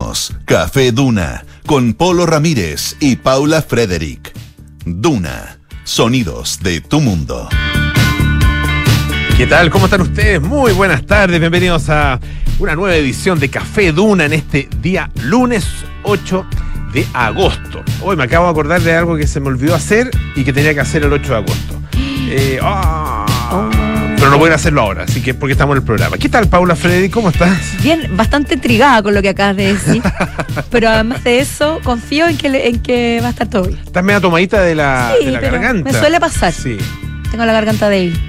Somos Café Duna con Polo Ramírez y Paula Frederick. Duna, sonidos de tu mundo. ¿Qué tal? ¿Cómo están ustedes? Muy buenas tardes, bienvenidos a una nueva edición de Café Duna en este día lunes 8 de agosto. Hoy me acabo de acordar de algo que se me olvidó hacer y que tenía que hacer el 8 de agosto. Pero no voy a hacerlo ahora, así que porque estamos en el programa. ¿Qué tal, Paula Freddy? ¿Cómo estás? Bien, bastante intrigada con lo que acabas de decir. Pero además de eso, confío en que va a estar todo bien. ¿Estás media tomadita de la garganta? Me suele pasar. Sí. Tengo la garganta débil.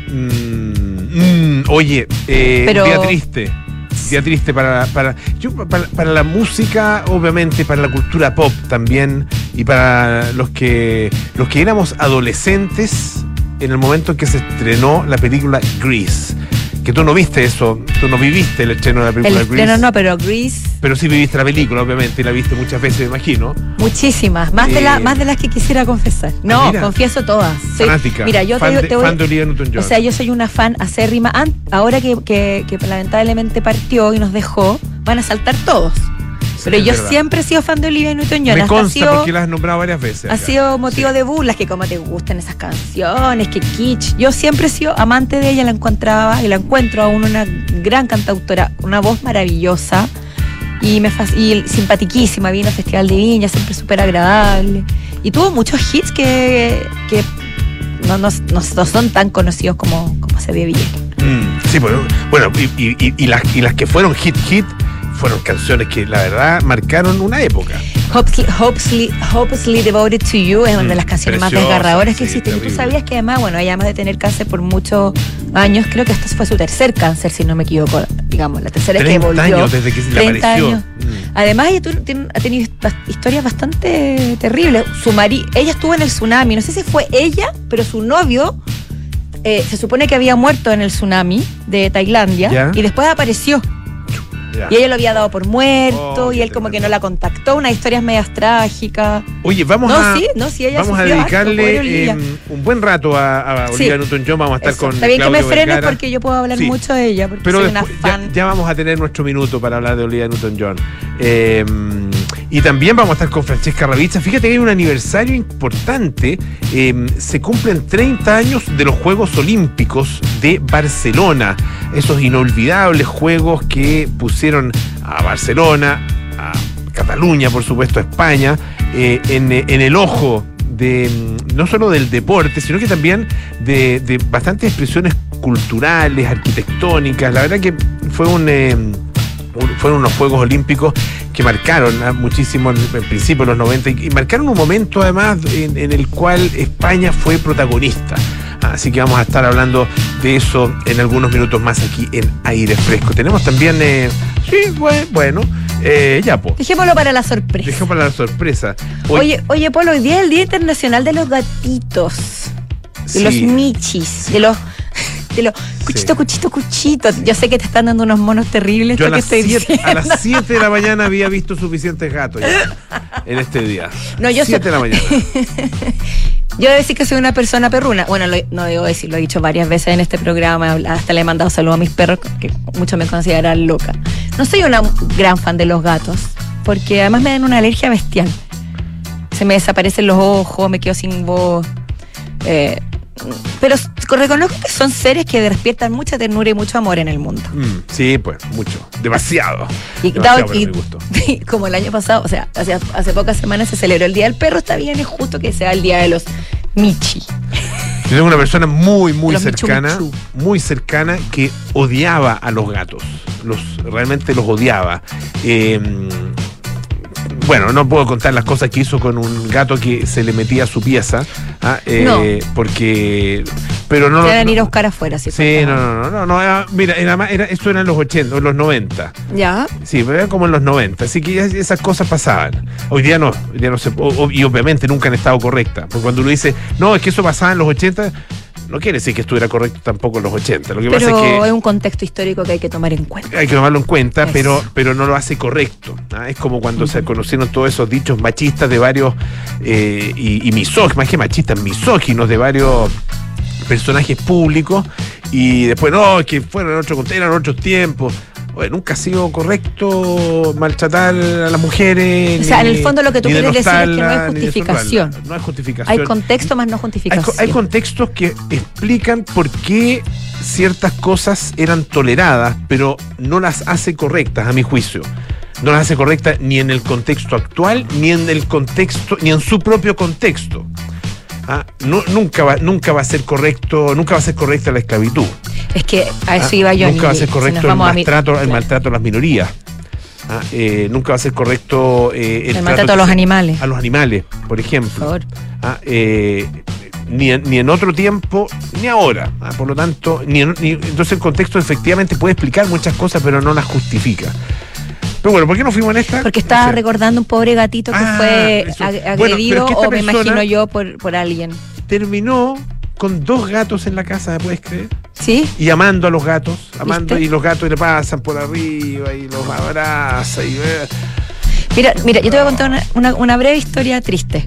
Oye, Pero... día triste. Día triste para la música, obviamente, para la cultura pop también, y para los que éramos adolescentes en el momento en que se estrenó la película Grease. Que tú no viste eso, tú no viviste el estreno de la película Grease. El estreno no, pero Grease... Pero sí viviste la película, obviamente, y la viste muchas veces, me imagino. Muchísimas, más de las que quisiera confesar. No, confieso todas. Soy fanática. Mira, yo fan te voy, fan de Olivia Newton-John. O sea, yo soy una fan acérrima. Ahora que lamentablemente partió y nos dejó, van a saltar todos. Pero yo siempre he sido fan de Olivia Newton-John. Me consta porque la has nombrado varias veces. Ha sido motivo de burlas, que como te gustan esas canciones, que kitsch. Yo siempre he sido amante de ella, la encuentro aún una gran cantautora, una voz maravillosa y simpatiquísima. Vino al Festival de Viña, siempre súper agradable. Y tuvo muchos hits que no son tan conocidos como se debía. Sí, bueno, y las que fueron hit fueron canciones que la verdad marcaron una época. Hopelessly Devoted to You es una de las canciones más desgarradoras que existen. Y tú sabías que además, ella además de tener cáncer por muchos años, creo que este fue su tercer cáncer, si no me equivoco, digamos, la tercera es que volvió. 30 años desde que se le apareció. Años. Además, ella ha tenido historias bastante terribles. Ella estuvo en el tsunami, no sé si fue ella, pero su novio se supone que había muerto en el tsunami de Tailandia y después apareció. Y ella lo había dado por muerto y él como que no la contactó, unas historias medias trágicas. Oye, vamos a dedicarle harto, un buen rato a Olivia Newton-John. Vamos a estar con Está bien Claudio que me frenes Vergara, porque yo puedo hablar mucho de ella, porque pero soy después, una fan. Ya vamos a tener nuestro minuto para hablar de Olivia Newton-John. Y también vamos a estar con Francesca Ravizza. Fíjate que hay un aniversario importante. Se cumplen 30 años de los Juegos Olímpicos de Barcelona. Esos inolvidables juegos que pusieron a Barcelona, a Cataluña, por supuesto, a España, en el ojo de no solo del deporte, sino que también de bastantes expresiones culturales, arquitectónicas. La verdad que fueron unos Juegos Olímpicos que marcaron muchísimo en principio de los 90 y marcaron un momento además en el cual España fue protagonista. Así que vamos a estar hablando de eso en algunos minutos más aquí en Aire Fresco. Tenemos también, Dejémoslo para la sorpresa. Oye, Polo, hoy día es el Día Internacional de los Gatitos, de los michis, de los cuchito. Yo sé que te están dando unos monos terribles. Yo a las 7 de la mañana había visto suficientes gatos ya en este día. No, yo 7 de la mañana. Yo debo decir que soy una persona perruna. Bueno, no debo decir, lo he dicho varias veces en este programa. Hasta le he mandado saludos a mis perros, que muchos me consideran loca. No soy una gran fan de los gatos, porque además me dan una alergia bestial. Se me desaparecen los ojos, me quedo sin voz. Pero reconozco que son seres que despiertan mucha ternura y mucho amor en el mundo. Sí, pues, mucho. Demasiado. Y como el año pasado, o sea, hace pocas semanas se celebró el Día del Perro, está bien, es justo que sea el Día de los Michi. Yo tengo una persona muy cercana que odiaba a los gatos. Realmente los odiaba. Bueno, no puedo contar las cosas que hizo con un gato que se le metía a su pieza, porque... Pero no se van a ir a buscar afuera, sí. Sí, no. Mira, esto era en los 80, en los 90. ¿Ya? Sí, pero era como en los 90, así que esas cosas pasaban. Hoy día no se... y obviamente nunca han estado correctas, porque cuando uno dice, no, es que eso pasaba en los 80... No quiere decir que estuviera correcto tampoco en los 80. Lo que pasa es que es un contexto histórico que hay que tomar en cuenta. Hay que tomarlo en cuenta, pero no lo hace correcto. Es como cuando se conocieron todos esos dichos machistas de varios, y misóginos, más que machistas, misóginos de varios personajes públicos, y después, no, que eran otros tiempos. Oye, nunca ha sido correcto maltratar a las mujeres. O sea, en el fondo lo que tú quieres decir es que no hay ni justificación. No hay justificación. Hay contexto más no justificación. Hay contextos que explican por qué ciertas cosas eran toleradas, pero no las hace correctas, a mi juicio. No las hace correctas ni en el contexto actual, ni en el contexto, ni en su propio contexto. Nunca va a ser correcta la esclavitud. Es que a eso iba yo. Nunca va a ser correcto el maltrato a las minorías. Nunca va a ser correcto el maltrato a los animales. A los animales, por ejemplo. Por favor. Ni en otro tiempo, ni ahora. Por lo tanto, entonces el contexto efectivamente puede explicar muchas cosas, pero no las justifica. Pero bueno, ¿por qué no fuimos en esta? Porque estaba recordando un pobre gatito que fue agredido, o me imagino yo, por alguien. Terminó con 2 gatos en la casa, ¿me puedes creer? Sí. Y amando a los gatos, ¿Viste? Y los gatos le pasan por arriba y los abraza y... Mira, yo te voy a contar una breve historia triste.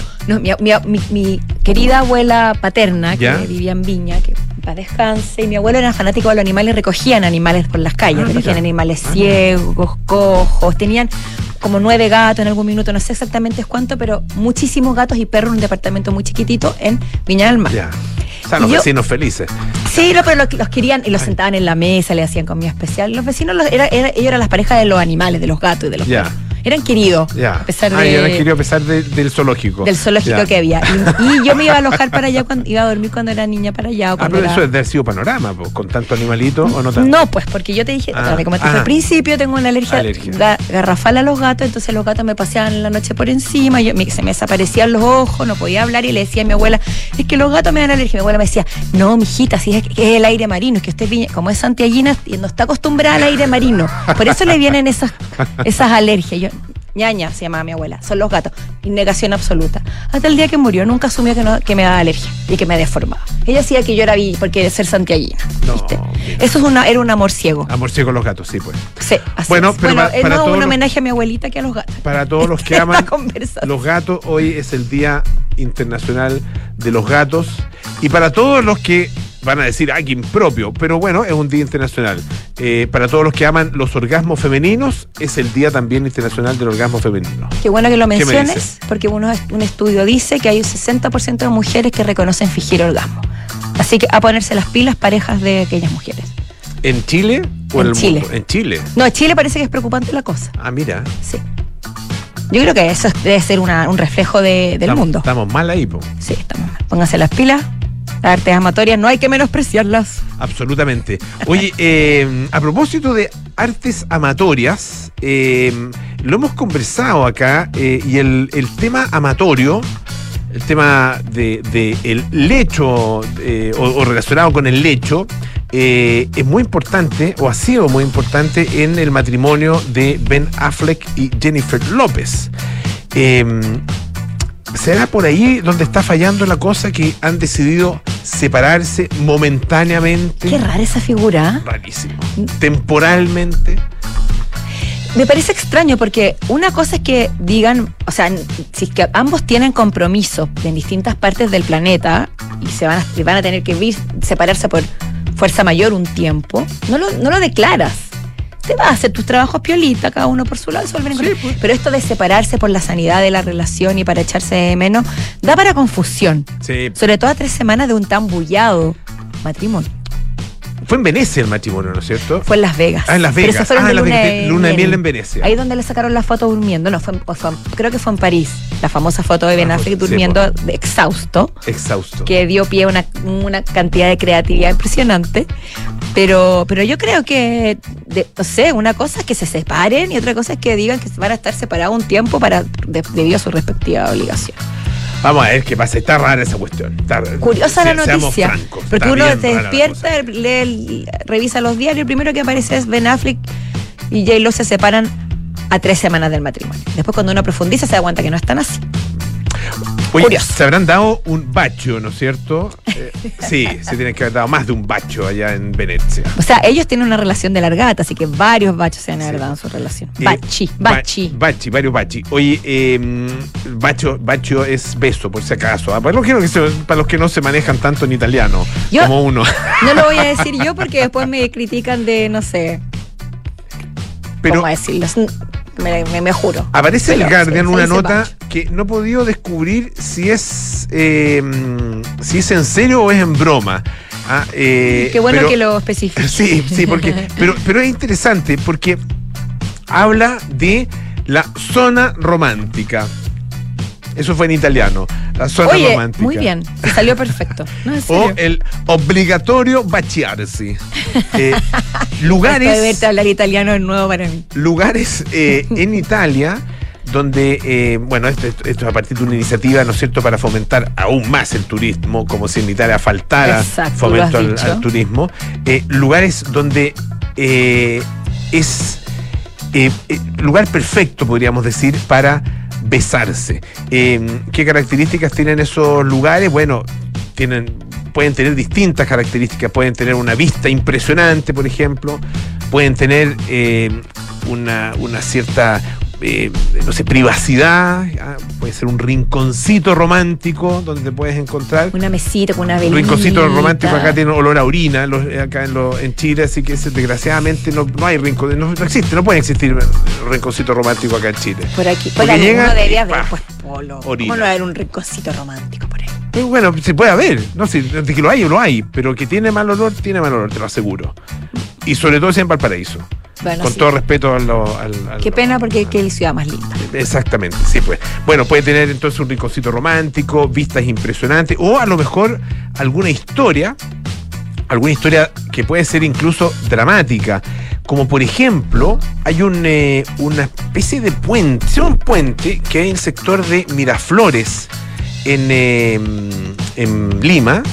Mi querida abuela paterna, que vivía en Viña, que para descanse, y mi abuelo era fanático de los animales, recogían animales por las calles, recogían animales ciegos, cojos, tenían como 9 gatos en algún minuto, no sé exactamente cuánto, pero muchísimos gatos y perros en un departamento muy chiquitito en Viña del Mar. O sea, los vecinos felices. Sí, pero los querían y los sentaban en la mesa, le hacían comida especial. Los vecinos, ellos eran las parejas de los animales, de los gatos y de los perros. Eran queridos, a pesar de... eran queridos a pesar del zoológico. Del zoológico que había. Y yo me iba a alojar para allá, iba a dormir cuando era niña para allá. Pero eso debe haber sido panorama, con tanto animalito, ¿o no tanto? No, pues, porque yo te dije, como te dije al principio, tengo una alergia garrafal a los gatos, entonces los gatos me paseaban en la noche por encima, se me desaparecían los ojos, no podía hablar, y le decía a mi abuela, es que los gatos me dan alergia. Mi abuela me decía, no, mijita, si es el aire marino, es que usted, como es santiaguina, no está acostumbrada al aire marino. Por eso le vienen esas alergias. Yo, ñaña, se llamaba mi abuela, son los gatos, y negación absoluta. Hasta el día que murió, nunca asumió que me daba alergia y que me deformaba. Ella decía que yo era porque ser santiaguina. ¿Viste? Eso era un amor ciego. Amor ciego a los gatos, sí, pues. Sí, así bueno, es. Pero es más un homenaje a mi abuelita que a los gatos. Para todos los que aman los gatos, hoy es el Día Internacional de los Gatos. Y para todos los que van a decir, qué impropio, pero bueno, es un día internacional. Para todos los que aman los orgasmos femeninos, es el Día también internacional del orgasmo femenino. Qué bueno que lo menciones, porque un estudio dice que hay un 60% de mujeres que reconocen fingir orgasmo. Así que a ponerse las pilas, parejas de aquellas mujeres. ¿En Chile o en el Chile? Mundo? En Chile. No, en Chile parece que es preocupante la cosa. Mira. Sí. Yo creo que eso debe ser un reflejo del mundo. Estamos mal ahí, po. Sí, estamos mal. Pónganse las pilas. Las artes amatorias no hay que menospreciarlas. Absolutamente. Oye, a propósito de artes amatorias, lo hemos conversado acá, y el tema amatorio, el tema de el lecho, o relacionado con el lecho, es muy importante, o ha sido muy importante en el matrimonio de Ben Affleck y Jennifer López. ¿Será por ahí donde está fallando la cosa, que han decidido separarse momentáneamente? Qué rara esa figura. Rarísimo. Temporalmente. Me parece extraño, porque una cosa es que digan, o sea, si es que ambos tienen compromiso en distintas partes del planeta y se van a tener que separarse por fuerza mayor un tiempo, no lo declaras. Te vas a hacer tus trabajos piolita, cada uno por su lado, se vuelven a encontrar. Pero esto de separarse por la sanidad de la relación y para echarse de menos, da para confusión. Sí. Sobre todo a 3 semanas de un tan bullado matrimonio. Fue en Venecia el matrimonio, ¿no es cierto? Fue en Las Vegas. En Las Vegas. Luna de miel en Venecia. Ahí donde le sacaron la foto durmiendo. No, creo que fue en París. La famosa foto de Ben Affleck durmiendo exhausto. Que dio pie a una cantidad de creatividad impresionante. Pero yo creo que, no sé, una cosa es que se separen y otra cosa es que digan que van a estar separados un tiempo debido a su respectiva obligación. Vamos a ver qué pasa. Está rara esa cuestión. Curiosa la noticia. Francos, porque uno se despierta, revisa los diarios, el primero que aparece es Ben Affleck y J-Lo se separan a 3 semanas del matrimonio. Después, cuando uno profundiza, se da cuenta que no están así. Oye, curioso. Se habrán dado un bacho, ¿no es cierto? Sí, se tienen que haber dado más de un bacho allá en Venecia. O sea, ellos tienen una relación de larga data, así que varios bachos se han haber dado en su relación. Varios bachi. Oye, bacho es beso, por si acaso. Para los que no se manejan tanto en italiano como uno. No lo voy a decir yo porque después me critican de, no sé, Pero- ¿cómo decirlo? Me juro. Aparece Pero el Guardian sí, una se nota Pancho. que no he podido descubrir si es en serio o es en broma. Qué bueno pero- que lo especifique. Sí, porque pero es interesante porque habla de la zona romántica. Eso fue en italiano, la zona Oye, romántica. muy bien, te salió perfecto. No, en O serio. el obligatorio baciarsi. Esto Lugares de verte hablar italiano es nuevo para mí. lugares en Italia donde, bueno, esto es a partir de una iniciativa, ¿no es cierto?, para fomentar aún más el turismo, como si en Italia faltara Exacto, fomento lo has dicho. al turismo. Lugares donde es lugar perfecto, podríamos decir, para besarse. ¿Qué características tienen esos lugares? Bueno, pueden tener distintas características, pueden tener una vista impresionante, por ejemplo, pueden tener una cierta no sé, privacidad, puede ser un rinconcito romántico donde te puedes encontrar. Una mesita con una Un velita. rinconcito romántico acá tiene olor a orina, acá en Chile, así que desgraciadamente no hay rincón, no existe, no puede existir un rinconcito romántico acá en Chile. Por aquí, por Porque ahí llegan uno y debería haber, ¡pah! pues, Polo. Orina. ¿Cómo no va a haber un rinconcito romántico por ahí? Bueno, se puede haber, no sé, de que lo hay, pero que tiene mal olor, te lo aseguro. Y sobre todo si en Valparaíso. Bueno, Con sí. todo respeto al Qué pena porque qué ciudad más linda. Exactamente, sí, pues. Bueno, puede tener entonces un rinconcito romántico, vistas impresionantes, o a lo mejor alguna historia que puede ser incluso dramática. Como por ejemplo, hay una especie de puente, es un puente que hay en el sector de Miraflores, en Lima,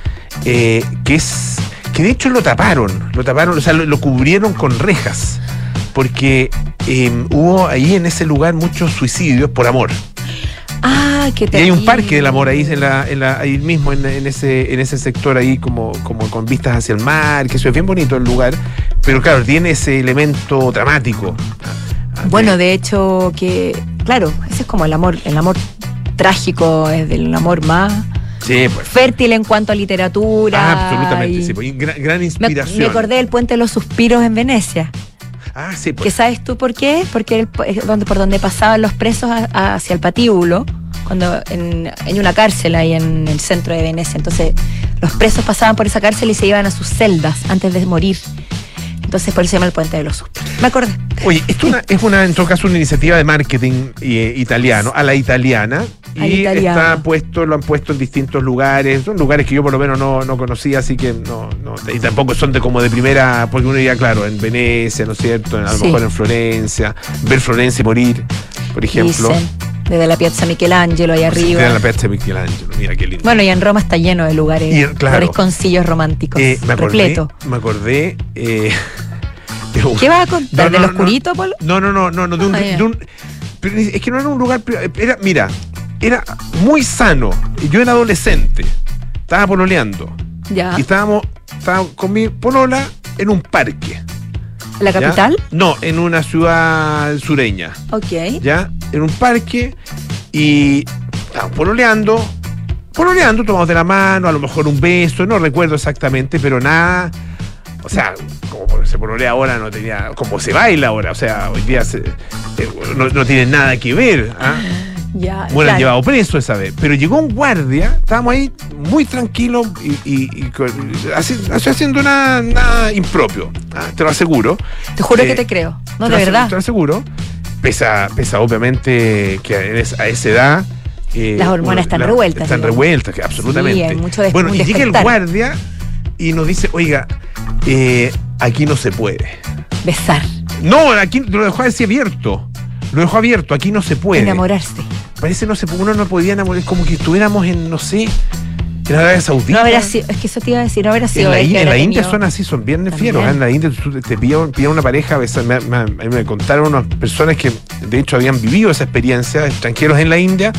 que de hecho lo taparon, o sea, lo cubrieron con rejas, porque hubo ahí en ese lugar muchos suicidios por amor. Ah, qué Y hay un terrible. parque del amor ahí ahí mismo en ese sector ahí como con vistas hacia el mar, que eso es bien bonito el lugar, pero claro, tiene ese elemento dramático. Bueno, de hecho, que, claro, ese es como el amor trágico, es del amor más Sí, pues. fértil en cuanto a literatura. Absolutamente, y sí, pues, y gran Me inspiración. acordé del Puente de los Suspiros en Venecia. Ah, sí, ¿Que pues. sabes tú por qué? Porque es por donde pasaban los presos hacia el patíbulo, cuando en una cárcel ahí en el centro de Venecia. Entonces, los presos pasaban por esa cárcel y se iban a sus celdas antes de morir. Entonces, por eso se llama el Puente de los Suspiros. Me acordé. Oye, esto es en todo caso una iniciativa de marketing italiano, a la italiana, A la y italiana. lo han puesto en distintos lugares, son lugares que yo por lo menos no conocía, así que no, y tampoco son como de primera, porque uno diría, claro, en Venecia, ¿no es cierto? A lo Sí. mejor en Florencia, ver Florencia y morir, por ejemplo. Dicen, desde la Piazza Michelangelo ahí arriba. Tienen la Piazza Michelangelo, mira qué lindo. Bueno, y en Roma está lleno de lugares, Y, claro. rinconcillos románticos, repleto. Me acordé. ¿Qué vas a contar? No, ¿Del no, oscurito, Polo? No, Ah, ya. pero es que no era un lugar, era muy sano. Yo era adolescente, estaba pololeando Ya. y estaba con mi polola en un parque. ¿La ¿ya? capital? No, en una ciudad sureña, Ok. ¿ya? En un parque y estábamos pololeando, tomamos de la mano, a lo mejor un beso, no recuerdo exactamente, pero nada. O sea, como se pololea ahora, no tenía. Como se baila ahora, o sea, hoy día no tiene nada que ver. ¿Ah? Ya. Bueno, han claro. llevado preso esa vez. Pero llegó un guardia, estábamos ahí muy tranquilos haciendo nada impropio. Te lo aseguro. Te juro que te creo. No, de verdad. Te lo aseguro. Pesa obviamente que a esa edad. Las hormonas están revueltas, Están digamos. revueltas, que absolutamente. Sí, hay mucho bueno, un y llega el despertar. guardia y nos dice, oiga, aquí no se puede. Besar. No, aquí lo dejó así abierto. Lo dejó abierto, aquí no se puede. Enamorarse. Parece uno no podía enamorar, es como que estuviéramos en, no sé, en Arabia Saudita. No habrá sido, es que eso te iba a decir, no habrá sido. él que En la habrá India tenido- son así, son bien También. fieros. En la India tú te pillan una pareja, a veces me contaron unas personas que de hecho habían vivido esa experiencia, extranjeros en la India,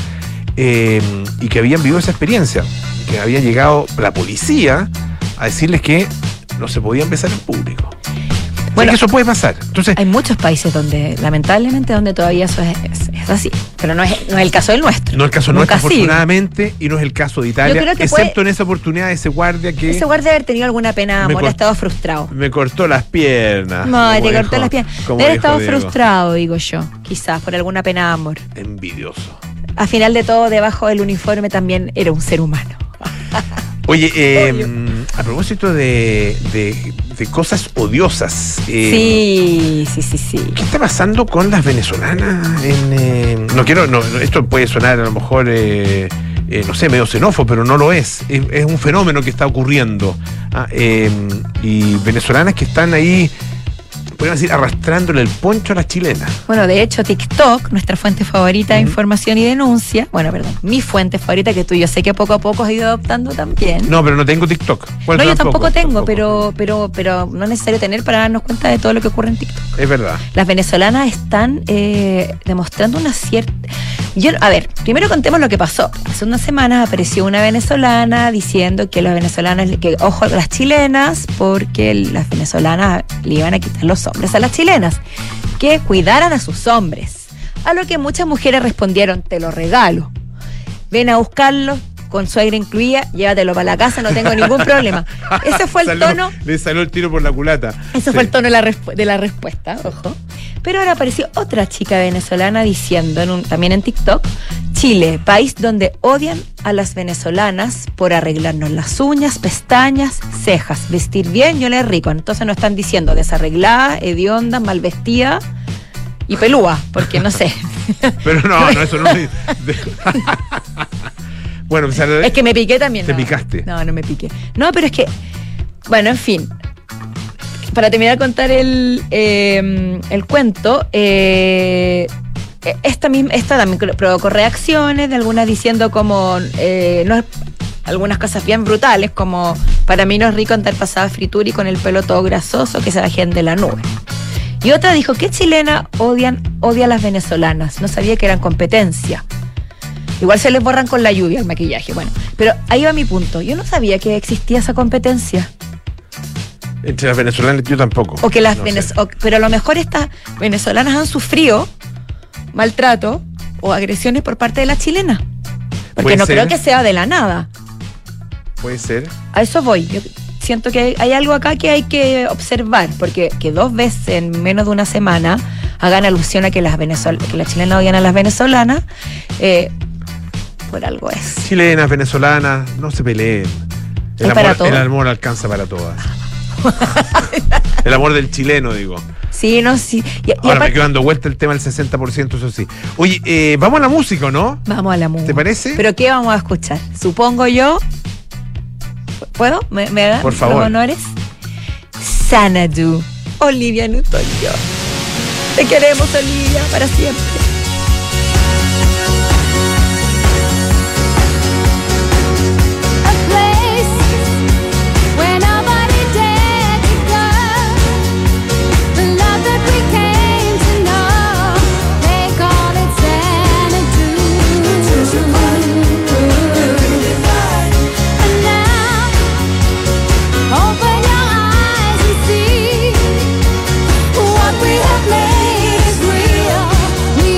y que habían vivido esa experiencia, que había llegado la policía a decirles que no se podían besar en público. Bueno, que eso puede pasar. Entonces, Hay muchos países donde, lamentablemente, donde todavía eso es así. Pero no es el caso del nuestro. No es el caso Nunca nuestro, ha sido. afortunadamente, y no es el caso de Italia, Yo creo que excepto en esa oportunidad de ese guardia que Ese guardia debe haber tenido alguna pena de amor, ha estado frustrado. me cortó las piernas. No, como te cortó dijo- las piernas. como Debe haber dijo estado Diego. frustrado, digo yo. Quizás por alguna pena de amor. Envidioso. Al final de todo, debajo del uniforme también era un ser humano. Oye, a propósito de cosas odiosas. Sí. ¿Qué está pasando con las venezolanas? Esto puede sonar a lo mejor, no sé, medio xenófobo, pero no lo es. Es un fenómeno que está ocurriendo. Y venezolanas que están ahí, podríamos decir, arrastrándole el poncho a las chilenas. Bueno, de hecho, TikTok, nuestra fuente favorita de información y denuncia, mi fuente favorita, que tú yo sé que poco a poco has ido adoptando también. No, pero no tengo TikTok. No, yo tampoco tengo, pero no es necesario tener para darnos cuenta de todo lo que ocurre en TikTok. Es verdad. Las venezolanas están demostrando una cierta... primero contemos lo que pasó. Hace unas semanas apareció una venezolana diciendo que las venezolanas, que ojo a las chilenas, porque las venezolanas le iban a quitar los hombres a las chilenas, que cuidaran a sus hombres. A lo que muchas mujeres respondieron: te lo regalo, ven a buscarlo, con suegra incluida, llévatelo para la casa, no tengo ningún problema. Ese fue el tono. Le salió el tiro por la culata. Ese fue el tono de la respuesta, ojo. Pero ahora apareció otra chica venezolana diciendo, también en TikTok: Chile, país donde odian a las venezolanas por arreglarnos las uñas, pestañas, cejas, vestir bien y oler rico. Entonces no están diciendo desarreglada, hedionda, mal vestida y pelúa, porque no sé. Pero no, eso no es... Bueno, o sea, es que me piqué también. Te picaste. No me piqué. No, pero es que, bueno, en fin. Para terminar de contar el cuento, esta también provocó reacciones de algunas diciendo como algunas cosas bien brutales, como: para mí no es rico andar pasada fritura y con el pelo todo grasoso, que se bajen de la nube. Y otra dijo: ¿qué chilena odia a las venezolanas? No sabía que eran competencia. Igual se les borran con la lluvia el maquillaje. Bueno, pero ahí va mi punto. Yo no sabía que existía esa competencia. Entre las venezolanas yo tampoco. O que pero a lo mejor estas venezolanas han sufrido maltrato o agresiones por parte de la chilena. Porque no creo que sea de la nada. Puede ser. A eso voy. Yo siento que hay algo acá que hay que observar, porque que 2 veces en menos de una semana hagan alusión a que las chilenas odian a las venezolanas, por algo es. Chilenas, venezolanas, no se peleen. El amor alcanza para todas. El amor del chileno, digo. Sí, no, sí. Ahora me quedo dando vuelta el tema del 60%, eso sí. Oye, vamos a la música, ¿no? Vamos a la música. ¿Te parece? ¿Pero qué vamos a escuchar? Supongo yo. ¿Puedo? ¿Me dan por favor los honores? Xanadu, Olivia Newton-John. Te queremos, Olivia, para siempre. What we have made is real. We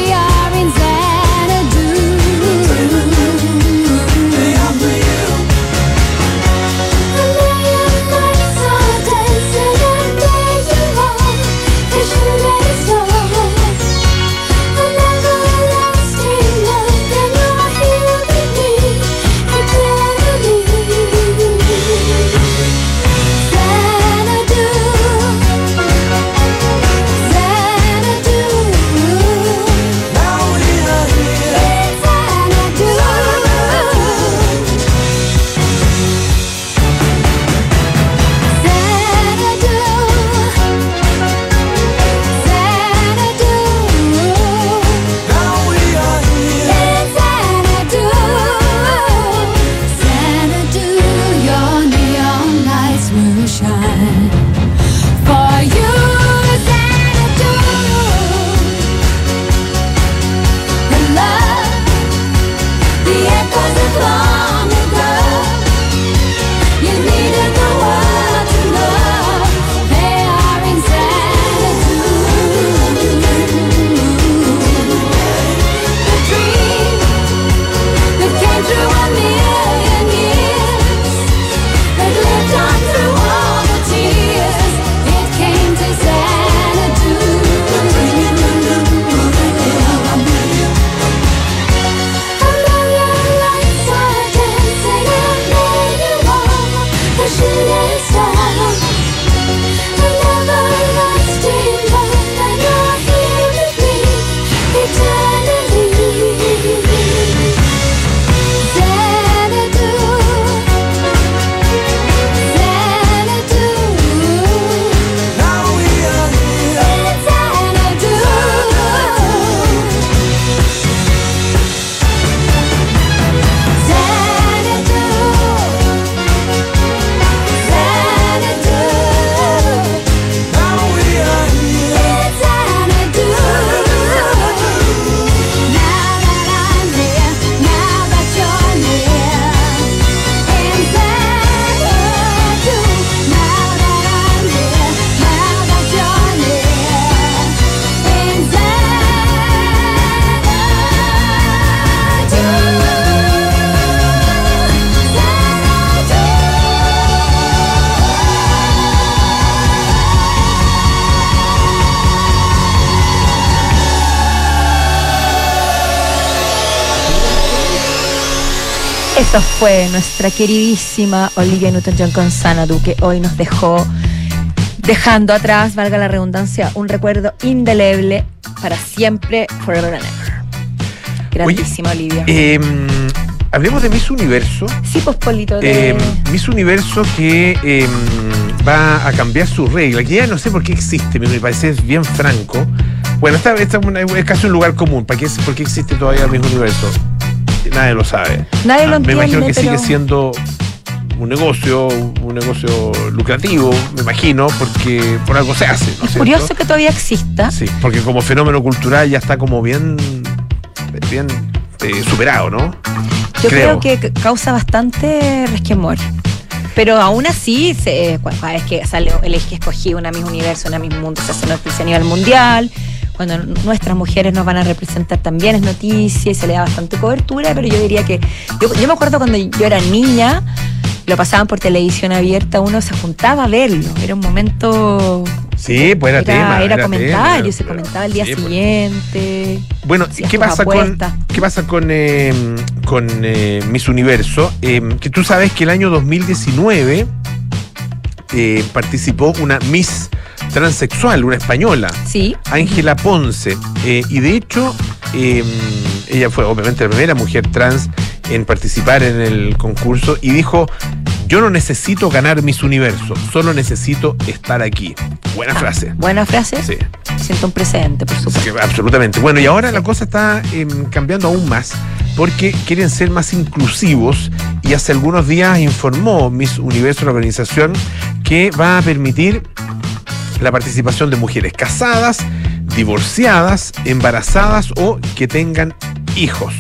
Esto fue nuestra queridísima Olivia Newton-John con Xanadu, que hoy nos dejó, dejando atrás, valga la redundancia, un recuerdo indeleble para siempre, forever and ever. Grandísima. Oye, Olivia. Hablemos de Miss Universo. Sí, pues, Polito. Miss Universo que va a cambiar su regla, que ya no sé por qué existe, me parece bien franco. Bueno, esta es casi un lugar común. ¿Por qué existe todavía Miss Universo? Nadie lo sabe. Nadie lo entiende. Me imagino que sigue siendo un negocio lucrativo, me imagino, porque por algo se hace, ¿no es curioso que todavía exista. Sí, porque como fenómeno cultural ya está como bien superado, ¿no? Yo creo que causa bastante resquemor. Pero aún así, cada vez que sale el que escogí una Miss Universo, una Miss Mundo, se hace noticia a nivel mundial. Cuando nuestras mujeres nos van a representar también es noticia y se le da bastante cobertura, pero yo diría que... Yo me acuerdo cuando yo era niña, lo pasaban por televisión abierta, uno se juntaba a verlo. Era un momento... Sí, pues era tema. Era comentario, tema, se comentaba el día siguiente. Bueno, ¿qué pasa con Miss Universo? Que tú sabes que el año 2019 participó una Miss transexual, una española, sí, Ángela Ponce, y de hecho ella fue obviamente la primera mujer trans en participar en el concurso y dijo: yo no necesito ganar Miss Universo, solo necesito estar aquí. Buena frase. Buena frase. Sí. Siento un precedente, por supuesto. Sí, absolutamente. Bueno, y ahora la cosa está cambiando aún más porque quieren ser más inclusivos y hace algunos días informó Miss Universo, la organización, que va a permitir la participación de mujeres casadas, divorciadas, embarazadas o que tengan hijos.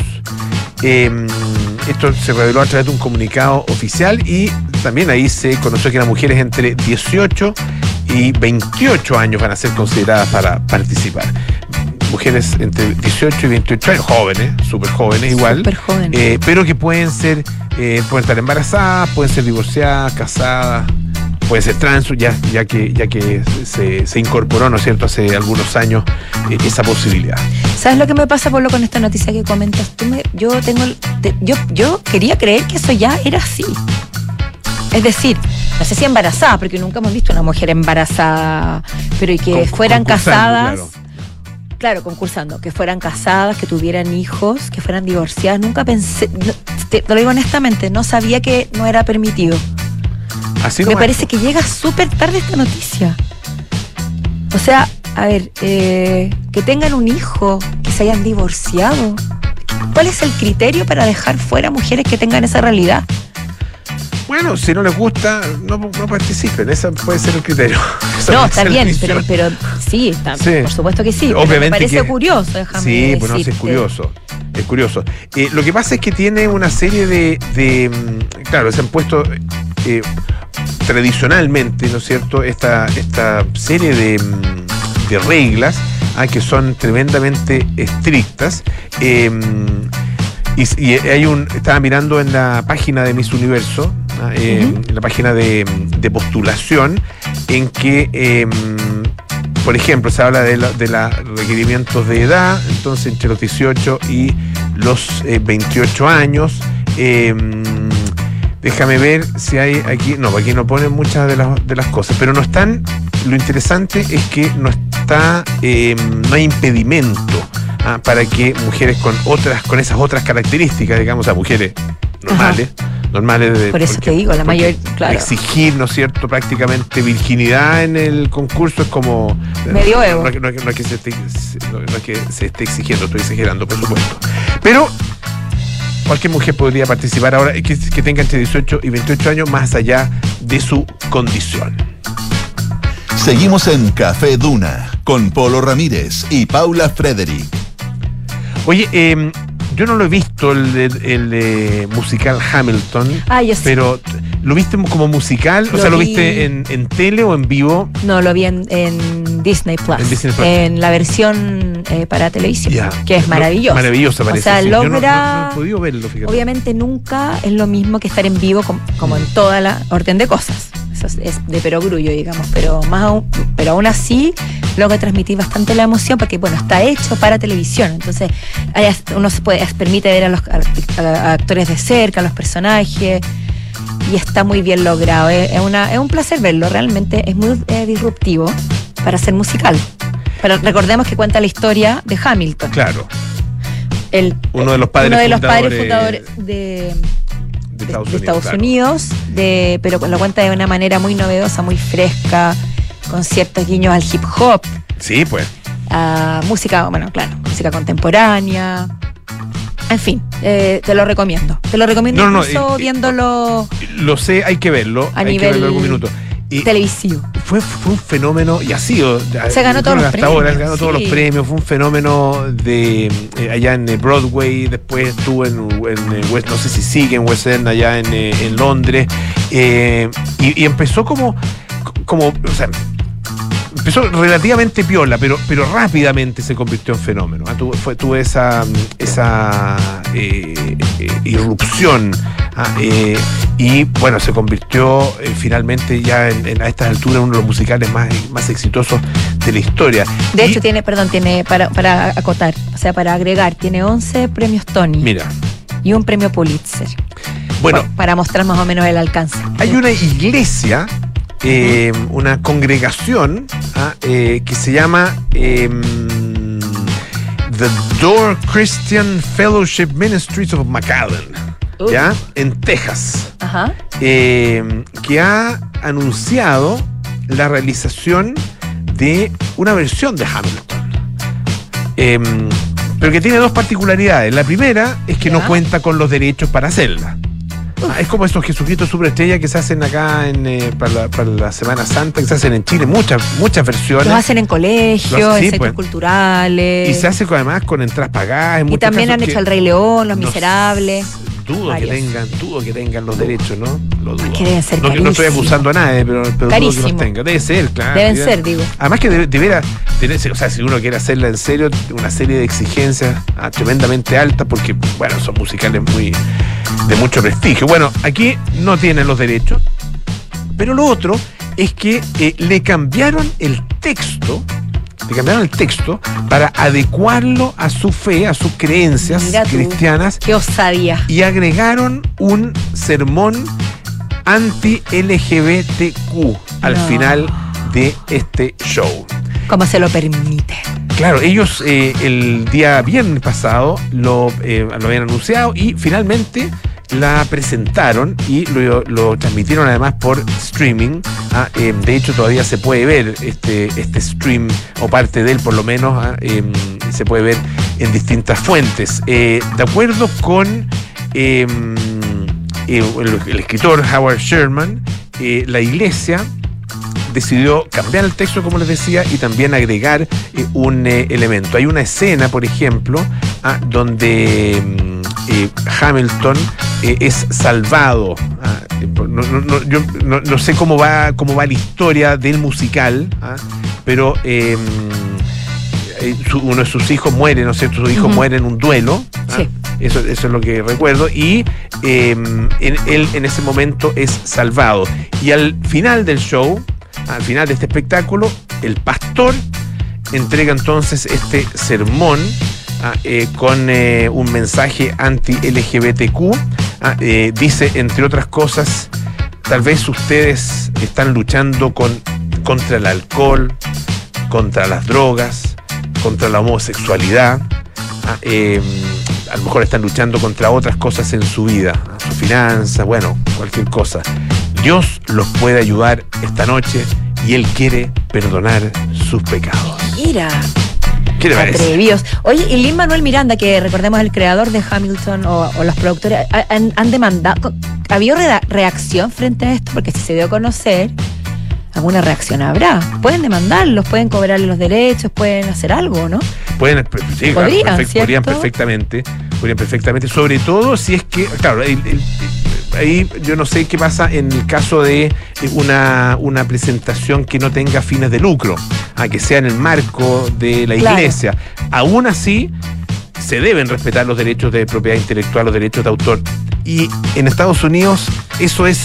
Esto se reveló a través de un comunicado oficial y también ahí se conoció que las mujeres entre 18 y 28 años van a ser consideradas para participar. Mujeres entre 18 y 28 años, jóvenes, súper jóvenes igual, súper jóvenes. pero que pueden estar embarazadas, pueden ser divorciadas, casadas, puede ser trans, ya que se incorporó, ¿no es cierto?, hace algunos años esa posibilidad. ¿Sabes lo que me pasa, Pablo, con esta noticia que comentas? Yo quería creer que eso ya era así. Es decir, no sé si embarazada, porque nunca hemos visto una mujer embarazada, pero y que fueran casadas. Claro, concursando, que fueran casadas, que tuvieran hijos, que fueran divorciadas. Nunca pensé, te lo digo honestamente, no sabía que no era permitido. Así me parece que llega súper tarde esta noticia. O sea, a ver, que tengan un hijo, que se hayan divorciado. ¿Cuál es el criterio para dejar fuera mujeres que tengan esa realidad? Bueno, si no les gusta, no participen. Ese puede ser el criterio. No, está bien, pero sí, por supuesto que sí. Obviamente me parece curioso, déjame decirte. Sí, bueno, es curioso. Es curioso. Lo que pasa es que tiene una serie de claro, se han puesto tradicionalmente, ¿no es cierto?, esta serie de reglas que son tremendamente estrictas. Y estaba mirando en la página de Miss Universo, en la página de postulación, en que, por ejemplo, se habla de los requerimientos de edad, entonces entre los 18 y los 28 años. Déjame ver si hay aquí. No, aquí no ponen muchas de las cosas, pero no están. Lo interesante es que no hay impedimento para que mujeres con esas otras características, digamos, a mujeres normales. Por eso te digo, la mayor, claro. Exigir, ¿no es cierto?, prácticamente virginidad en el concurso es como medioevo. No es que se esté exigiendo, estoy exagerando, por supuesto. Pero cualquier mujer podría participar ahora que tenga entre 18 y 28 años, más allá de su condición. Seguimos en Café Duna con Polo Ramírez y Paula Frederick. Oye, yo no lo he visto el musical Hamilton, yo sí. Pero ¿lo viste como musical? ¿Lo viste en tele o en vivo? No, lo vi en Disney Plus. En la versión para televisión, que es maravillosa. Maravillosa, parece. O sea, logra... no he podido verlo, fíjate. Obviamente nunca es lo mismo que estar en vivo como en toda la orden de cosas. eso es de perogrullo, digamos, pero aún así logra transmitir bastante la emoción porque, bueno, está hecho para televisión, entonces uno permite ver a los actores de cerca, a los personajes, y está muy bien logrado. Es un placer verlo, realmente es muy disruptivo para ser musical. Pero recordemos que cuenta la historia de Hamilton. Claro. Uno de los padres fundadores de Estados Unidos, pero lo cuenta de una manera muy novedosa, muy fresca, con ciertos guiños al hip hop. Sí, pues. Música, bueno, claro, música contemporánea. En fin, te lo recomiendo. Incluso viéndolo. Lo sé, hay que verlo. Hay que verlo algún minuto. Televisivo. Fue un fenómeno, y ha sido. Se ganó todos los premios. Hasta ahora, ganó todos los premios. Fue un fenómeno de allá en Broadway. Después estuvo en West, no sé si sigue en West End, allá en Londres. Y empezó como. O sea, empezó relativamente piola, pero rápidamente se convirtió en fenómeno. Tuvo esa irrupción. Y bueno, se convirtió finalmente ya a estas alturas en uno de los musicales más exitosos de la historia. De hecho, tiene para acotar, o sea, para agregar, tiene 11 premios Tony. Mira. Y un premio Pulitzer. Bueno, para mostrar más o menos el alcance. Hay una iglesia, una congregación que se llama The Door Christian Fellowship Ministries of McAllen. ¿Ya? En Texas. Ajá. Que ha anunciado la realización de una versión de Hamilton. Pero que tiene dos particularidades. La primera es que no cuenta con los derechos para hacerla. Es como esos Jesucristo Superestrella que se hacen acá para la Semana Santa, que se hacen en Chile, muchas versiones. Los hacen en colegios, en centros culturales. Y se hace además con entradas pagadas. Y también han hecho El Rey León, Los Miserables. Dudo que tengan los derechos, ¿no? Lo dudo. Que deben ser carísimos. No estoy acusando a nadie, pero dudo que los tenga. Debe ser, claro. Deben ser, digo. Además que deberá tener, o sea, si uno quiere hacerla en serio, una serie de exigencias tremendamente altas, porque, bueno, son musicales de mucho prestigio. Bueno, aquí no tienen los derechos, pero lo otro es que le cambiaron el texto para adecuarlo a su fe, a sus creencias cristianas. ¡Qué osadía! Y agregaron un sermón anti-LGBTQ al final de este show. ¿Cómo se lo permite? Claro, ellos el día viernes pasado lo habían anunciado y finalmente la presentaron y lo transmitieron además por streaming. De hecho, todavía se puede ver este stream, o parte de él por lo menos, se puede ver en distintas fuentes. De acuerdo con el escritor Howard Sherman, la iglesia decidió cambiar el texto, como les decía, y también agregar un elemento. Hay una escena, por ejemplo, donde Hamilton es salvado. Yo no sé cómo va la historia del musical, pero uno de sus hijos muere, ¿no es cierto? Su hijo muere en un duelo. Sí. Eso es lo que recuerdo. Y él en ese momento es salvado. Y al final del show, al final de este espectáculo, el pastor entrega entonces este sermón con un mensaje anti-LGBTQ. Dice, entre otras cosas, tal vez ustedes están luchando contra el alcohol, contra las drogas, contra la homosexualidad. A lo mejor están luchando contra otras cosas en su vida, sus finanzas, bueno, cualquier cosa. Dios los puede ayudar esta noche y Él quiere perdonar sus pecados. Mira, ¿qué le parece? Atrevidos. Oye, y Lin-Manuel Miranda, que recordemos el creador de Hamilton, o los productores, han demandado. ¿Ha habido reacción frente a esto? Porque si se dio a conocer, alguna reacción habrá. Pueden demandarlos, pueden cobrarle los derechos, pueden hacer algo, ¿no? Podrían perfectamente, sobre todo si es que, claro, ahí yo no sé qué pasa en el caso de una presentación que no tenga fines de lucro, que sea en el marco de la iglesia. Aún así, se deben respetar los derechos de propiedad intelectual, los derechos de autor. Y en Estados Unidos eso es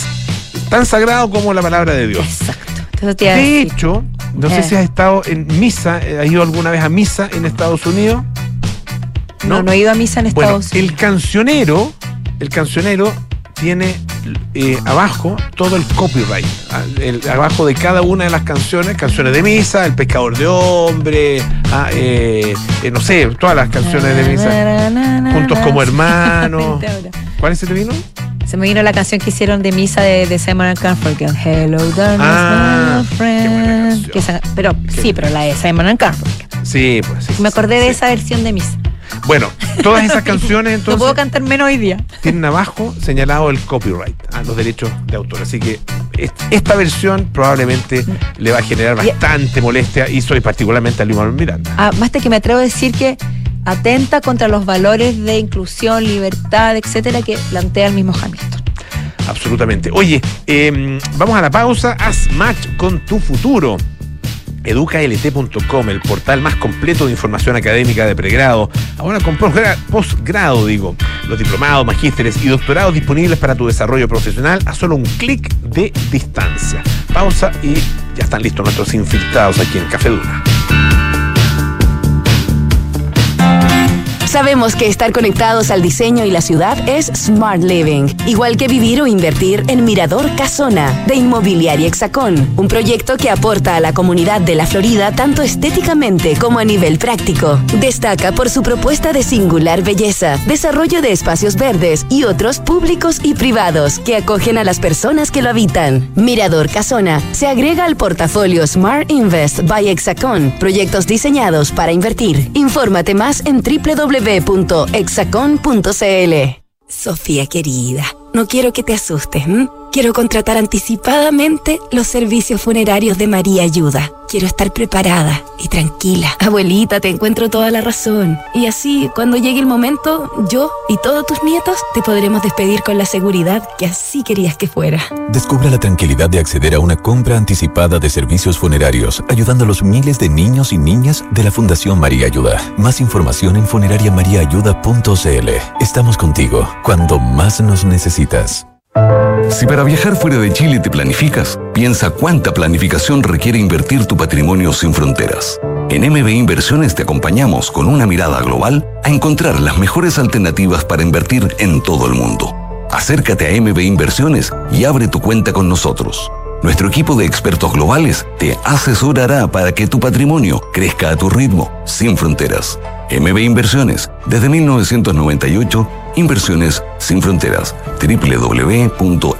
tan sagrado como la palabra de Dios. Exacto. Entonces te iba a De decir. hecho, no sé si has estado en misa, ¿has ido alguna vez a misa en Estados Unidos? No he ido a misa en Bueno, Estados Unidos. el cancionero tiene abajo todo el copyright, abajo de cada una de las canciones de misa, El Pescador de Hombre, no sé, todas las canciones de misa, Juntos como Hermanos. ¿Cuál se te vino? Se me vino la canción que hicieron de misa de Simon & Garfunkel, Hello Darkness, my old friend. Pero la de Simon & Garfunkel. Sí, pues sí. Me acordé de esa versión de misa. Bueno, todas esas canciones entonces No puedo cantar menos hoy día. tienen abajo señalado el copyright, los derechos de autor. Así que esta versión probablemente le va a generar bastante molestia y soy particularmente a Lin-Manuel Miranda. Más de que me atrevo a decir que atenta contra los valores de inclusión, libertad, etcétera, que plantea el mismo Hamilton. Absolutamente. Oye, vamos a la pausa. Haz match con tu futuro. Educalt.com, el portal más completo de información académica de pregrado, ahora con posgrado, los diplomados, magísteres y doctorados disponibles para tu desarrollo profesional a solo un clic de distancia. Pausa y ya están listos nuestros infiltrados aquí en Café Duna. Sabemos que estar conectados al diseño y la ciudad es Smart Living, igual que vivir o invertir en Mirador Casona, de Inmobiliaria Hexacón, un proyecto que aporta a la comunidad de la Florida tanto estéticamente como a nivel práctico. Destaca por su propuesta de singular belleza, desarrollo de espacios verdes y otros públicos y privados que acogen a las personas que lo habitan. Mirador Casona se agrega al portafolio Smart Invest by Hexacón, proyectos diseñados para invertir. Infórmate más en www.hexacon.cl. Sofía querida, no quiero que te asustes, Quiero contratar anticipadamente los servicios funerarios de María Ayuda. Quiero estar preparada y tranquila. Abuelita, te encuentro toda la razón. Y así, cuando llegue el momento, yo y todos tus nietos te podremos despedir con la seguridad que así querías que fuera. Descubra la tranquilidad de acceder a una compra anticipada de servicios funerarios, ayudando a los miles de niños y niñas de la Fundación María Ayuda. Más información en funerariamariaayuda.cl. Estamos contigo cuando más nos necesitas. Si para viajar fuera de Chile te planificas, piensa cuánta planificación requiere invertir tu patrimonio sin fronteras. En MB Inversiones te acompañamos con una mirada global a encontrar las mejores alternativas para invertir en todo el mundo. Acércate a MB Inversiones y abre tu cuenta con nosotros. Nuestro equipo de expertos globales te asesorará para que tu patrimonio crezca a tu ritmo, sin fronteras. MB Inversiones, desde 1998, inversiones sin fronteras. www.mbi.cl.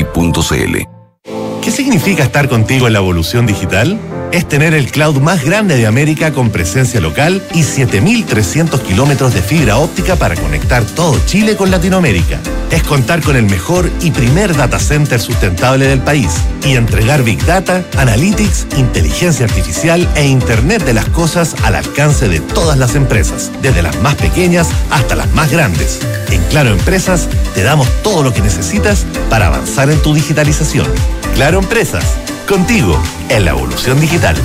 ¿Qué significa estar contigo en la evolución digital? Es tener el cloud más grande de América con presencia local y 7.300 kilómetros de fibra óptica para conectar todo Chile con Latinoamérica. Es contar con el mejor y primer data center sustentable del país y entregar Big Data, Analytics, inteligencia artificial e Internet de las cosas al alcance de todas las empresas, desde las más pequeñas hasta las más grandes. En Claro Empresas te damos todo lo que necesitas para avanzar en tu digitalización. Claro Empresas, contigo en la evolución digital.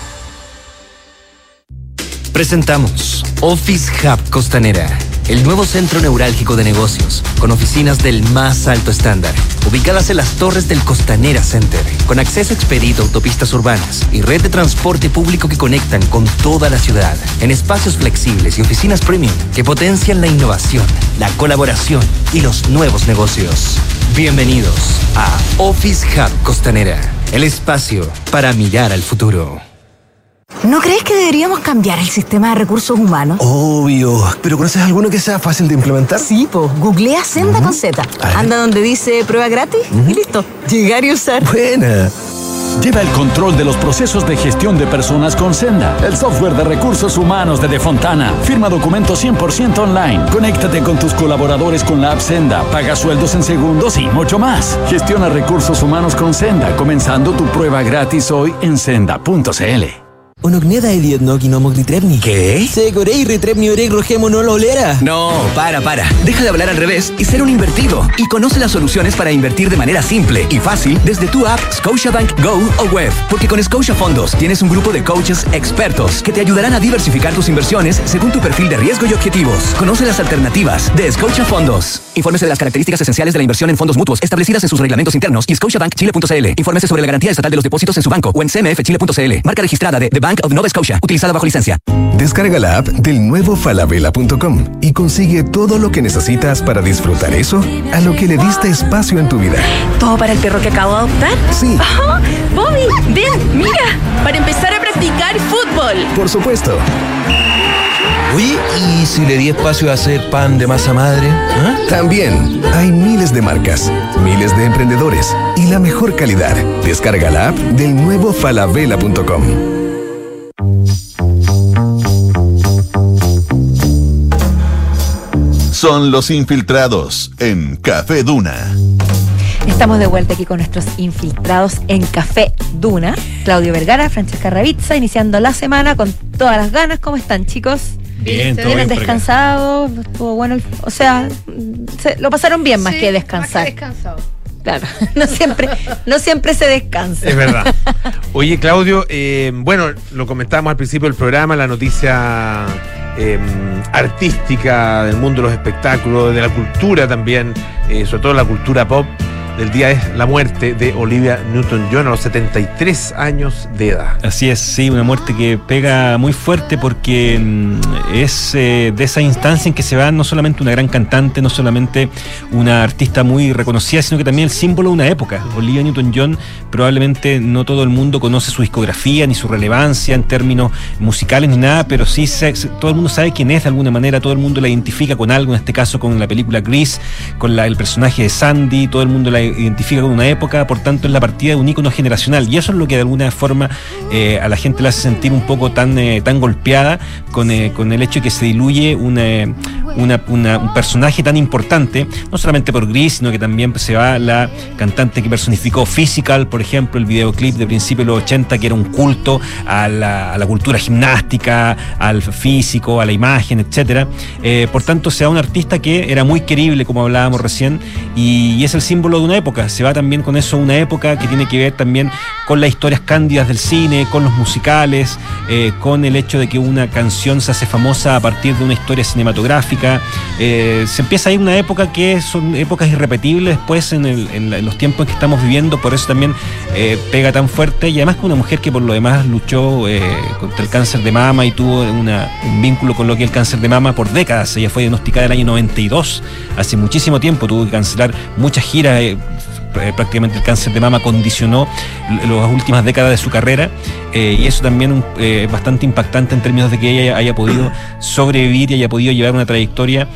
Presentamos Office Hub Costanera, el nuevo centro neurálgico de negocios, con oficinas del más alto estándar, ubicadas en las torres del Costanera Center, con acceso expedito a autopistas urbanas y red de transporte público que conectan con toda la ciudad, en espacios flexibles y oficinas premium que potencian la innovación, la colaboración y los nuevos negocios. Bienvenidos a Office Hub Costanera, el espacio para mirar al futuro. ¿No crees que deberíamos cambiar el sistema de recursos humanos? Obvio, pero ¿conoces alguno que sea fácil de implementar? Sí, pues, googlea Senda con Z. Anda donde dice prueba gratis y listo. Llegar y usar. Buena. Lleva el control de los procesos de gestión de personas con Senda, el software de recursos humanos de Defontana. Firma documentos 100% online. Conéctate con tus colaboradores con la app Senda. Paga sueldos en segundos y mucho más. Gestiona recursos humanos con Senda, comenzando tu prueba gratis hoy en senda.cl. Onogneda ediet noki no mognitrepni. ¿Qué? Segorei retrepni oreg rogemo no lolera. No, para. Deja de hablar al revés y ser un invertido. Y conoce las soluciones para invertir de manera simple y fácil desde tu app Scotiabank Go o web. Porque con Scotia Fondos tienes un grupo de coaches expertos que te ayudarán a diversificar tus inversiones según tu perfil de riesgo y objetivos. Conoce las alternativas de Scotia Fondos. Infórmese de las características esenciales de la inversión en fondos mutuos establecidas en sus reglamentos internos y scotiabankchile.cl. Infórmese sobre la garantía estatal de los depósitos en su banco o en cmfchile.cl. Marca registrada de The Bank of Nova Scotia, utilizada bajo licencia. Descarga la app del nuevo falabella.com y consigue todo lo que necesitas para disfrutar eso a lo que le diste espacio en tu vida. ¿Todo para el perro que acabo de adoptar? Sí. Oh, Bobby, ven, mira, para empezar a practicar fútbol. Por supuesto. Oye, ¿y si le di espacio a hacer pan de masa madre? También hay miles de marcas, miles de emprendedores y la mejor calidad. Descarga la app del nuevo falabella.com. Son los infiltrados en Café Duna. Estamos de vuelta aquí con nuestros infiltrados en Café Duna. Claudio Vergara, Francesca Ravizza, iniciando la semana con todas las ganas. ¿Cómo están, chicos? Bien, todo ¿Vienen bien descansados? Estuvo bueno, o sea, lo pasaron bien más que descansar. Más que descansado. Claro, no siempre se descansa. Es verdad. Oye, Claudio, bueno, lo comentábamos al principio del programa, la noticia artística del mundo de los espectáculos, de la cultura también, sobre todo la cultura pop, del día es la muerte de Olivia Newton-John a los 73 años de edad. Así es, sí, una muerte que pega muy fuerte porque es de esa instancia en que se va no solamente una gran cantante, no solamente una artista muy reconocida, sino que también el símbolo de una época. Olivia Newton-John, probablemente no todo el mundo conoce su discografía ni su relevancia en términos musicales ni nada, pero sí todo el mundo sabe quién es de alguna manera, todo el mundo la identifica con algo, en este caso con la película Grease, con el personaje de Sandy, todo el mundo la identifica con una época, por tanto es la partida de un ícono generacional, y eso es lo que de alguna forma a la gente le hace sentir un poco tan golpeada con el hecho de que se diluye un personaje tan importante, no solamente por Grease, sino que también se va la cantante que personificó Physical, por ejemplo, el videoclip de principios de los 80, que era un culto a la cultura gimnástica, al físico, a la imagen, etcétera. Por tanto, se va un artista que era muy querible, como hablábamos recién, y es el símbolo de una época. Se va también con eso una época que tiene que ver también con las historias cándidas del cine, con los musicales, con el hecho de que una canción se hace famosa a partir de una historia cinematográfica. Se empieza ahí una época que son épocas irrepetibles después en los tiempos que estamos viviendo, por eso también pega tan fuerte, y además con una mujer que por lo demás luchó contra el cáncer de mama y tuvo un vínculo con lo que es el cáncer de mama por décadas. Ella fue diagnosticada en el año 92, hace muchísimo tiempo, tuvo que cancelar muchas giras, prácticamente el cáncer de mama condicionó las últimas décadas de su carrera, y eso también es bastante impactante en términos de que ella haya podido sobrevivir y haya podido llevar una trayectoria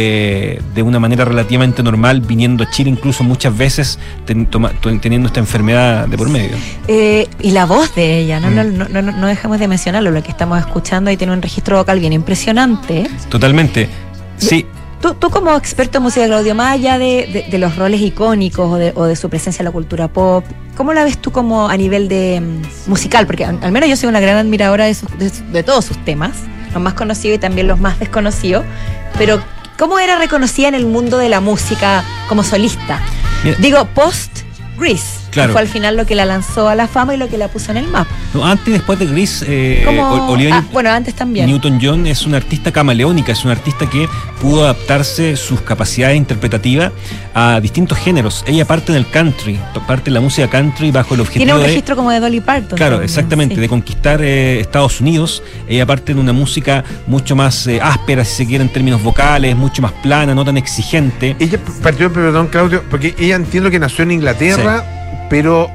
de una manera relativamente normal, viniendo a Chile incluso muchas veces teniendo esta enfermedad de por medio. Y la voz de ella, no dejamos de mencionarlo, lo que estamos escuchando, y tiene un registro vocal bien impresionante. Totalmente, sí. Tú como experto en música, Claudio, más allá de los roles icónicos o de su presencia en la cultura pop, ¿cómo la ves tú como a nivel de musical? Porque al menos yo soy una gran admiradora de todos sus temas, los más conocidos y también los más desconocidos, pero ¿cómo era reconocida en el mundo de la música como solista? Digo, post-Grease, claro, que fue al final lo que la lanzó a la fama y lo que la puso en el mapa. No, antes y después de Grease, Olivia antes también. Newton-John es una artista camaleónica, es una artista que pudo adaptarse sus capacidades interpretativas a distintos géneros. Ella parte en el country, parte en la música country bajo el objetivo de... Tiene un registro como de Dolly Parton. Claro, también, exactamente, sí, de conquistar Estados Unidos. Ella parte en una música mucho más áspera, si se quiere, en términos vocales, mucho más plana, no tan exigente. Ella partió, perdón, Claudio, porque ella entiendo que nació en Inglaterra, sí, pero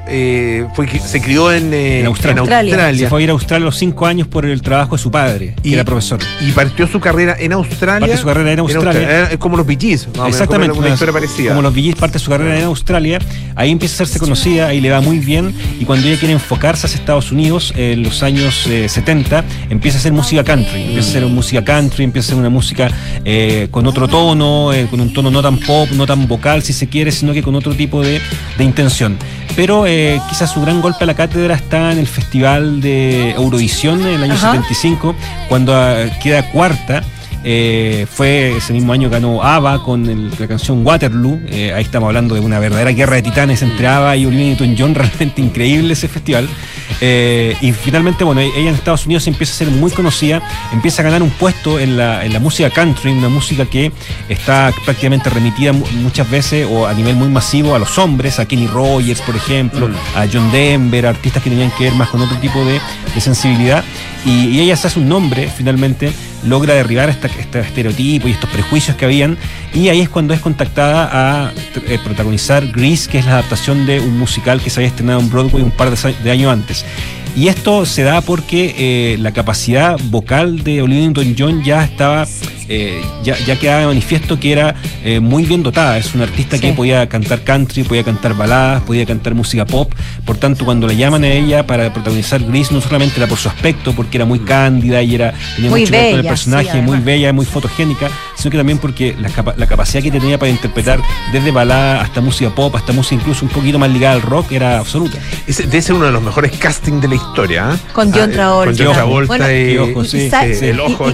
se crió en Australia. Se fue a ir a Australia a los 5 años por el trabajo de su padre, que era profesor. Y partió su carrera en Australia. Parte su carrera en Australia. Es como los Bee Gees. Exactamente. Una historia parecida. Como los Bee Gees, parte su carrera en Australia. Ahí empieza a hacerse conocida, ahí le va muy bien. Y cuando ella quiere enfocarse hacia Estados Unidos, en los años 70, empieza a hacer música country. Empieza a hacer música country, empieza a hacer una música con otro tono, con un tono no tan pop, no tan vocal, si se quiere, sino que con otro tipo de intención. Pero quizás su gran golpe a la cátedra está en el Festival de Eurovisión en el año 75, cuando queda cuarta Fue ese mismo año ganó ABBA con la canción Waterloo. Ahí estamos hablando de una verdadera guerra de titanes entre ABBA y Olivia Newton-John, realmente increíble ese festival. Y finalmente, bueno, ella en Estados Unidos empieza a ser muy conocida, empieza a ganar un puesto en la música country, una música que está prácticamente remitida muchas veces o a nivel muy masivo a los hombres, a Kenny Rogers, por ejemplo, a John Denver, artistas que tenían que ver más con otro tipo de sensibilidad. Y ella se hace un nombre, finalmente logra derribar este estereotipo y estos prejuicios que habían, y ahí es cuando es contactada a protagonizar Grease, que es la adaptación de un musical que se había estrenado en Broadway un par de años antes. Y esto se da porque la capacidad vocal de Olivia Newton-John ya estaba, ya quedaba de manifiesto que era muy bien dotada. Es una artista que podía cantar country, podía cantar baladas, podía cantar música pop. Por tanto, cuando la llaman a ella para protagonizar Grease, no solamente era por su aspecto, porque era muy cándida y tenía muy mucho que ver con el personaje, sí, muy bella, muy fotogénica, sino que también porque la capacidad que tenía para interpretar desde balada hasta música pop, hasta música incluso un poquito más ligada al rock, era absoluta. Debe ser uno de los mejores castings de la historia. Con John Travolta. Con John Travolta y el ojo.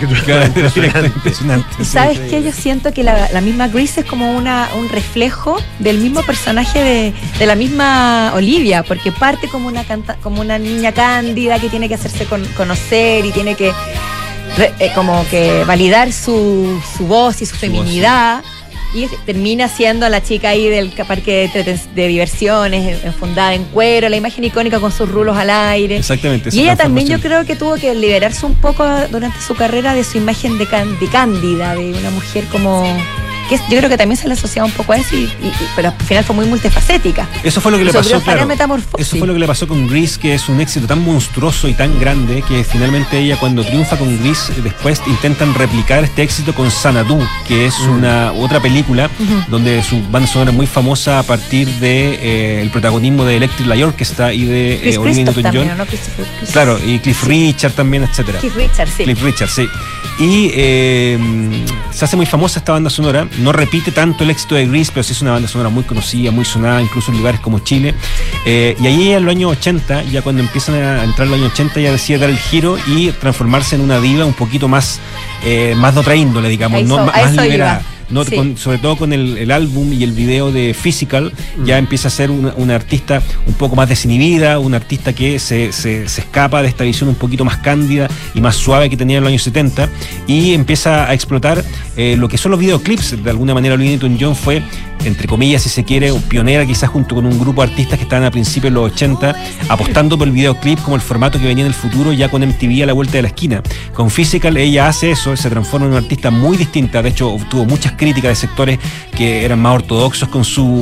Y sabes que yo siento que la misma Grease es como un reflejo del mismo personaje de la misma Olivia, porque parte como una niña cándida que tiene que hacerse conocer y tiene que como que validar su voz y su feminidad. Y termina siendo la chica ahí del parque de diversiones, enfundada en cuero, la imagen icónica con sus rulos al aire. Exactamente. Y ella también, yo creo que tuvo que liberarse un poco durante su carrera de su imagen de cándida, de una mujer como... yo creo que también se le asociaba un poco a eso, pero al final fue muy multifacética. Eso fue lo que le pasó, claro. Metamorfosis. Eso fue lo que le pasó con Grease, que es un éxito tan monstruoso y tan grande que finalmente ella, cuando triunfa con Grease, después intentan replicar este éxito con Xanadu, que es una otra película donde su banda sonora es muy famosa a partir de el protagonismo de Electric Light Orchestra y de Olivia Newton-John. ¿No? Claro, y Cliff Richard también, etcétera. Cliff Richard, sí. Y se hace muy famosa esta banda sonora. No repite tanto el éxito de Grease, pero sí es una banda sonora muy conocida, muy sonada, incluso en lugares como Chile. Y ahí en los años 80, ya cuando empiezan a entrar los años 80, ya decide dar el giro y transformarse en una diva un poquito más de otra índole, digamos, más liberada. Sobre todo con el álbum y el video de Physical, ya empieza a ser una artista un poco más desinhibida, una artista que se escapa de esta visión un poquito más cándida y más suave que tenía en los años 70, y empieza a explotar lo que son los videoclips. De alguna manera Olivia Newton-John fue, entre comillas, si se quiere, pionera quizás junto con un grupo de artistas que estaban a principios de los 80 apostando por el videoclip como el formato que venía en el futuro, ya con MTV a la vuelta de la esquina. Con Physical ella hace eso, se transforma en una artista muy distinta. De hecho, obtuvo muchas críticas de sectores que eran más ortodoxos